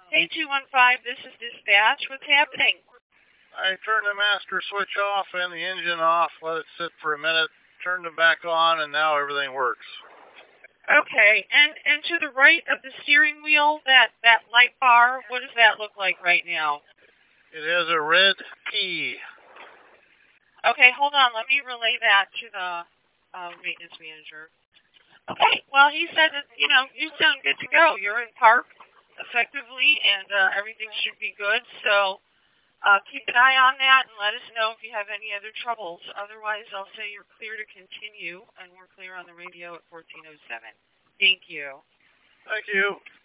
Hey, 215, this is dispatch. What's happening? I turned the master switch off and the engine off, let it sit for a minute, turned it back on, and now everything works. Okay, and to the right of the steering wheel, that light bar, what does that look like right now? It has a red P. Okay, hold on. Let me relay that to the maintenance manager. Okay, well, he said that, you sound good to go. You're in park effectively, and everything should be good. So keep an eye on that and let us know if you have any other troubles. Otherwise, I'll say you're clear to continue, and we're clear on the radio at 1407. Thank you. Thank you.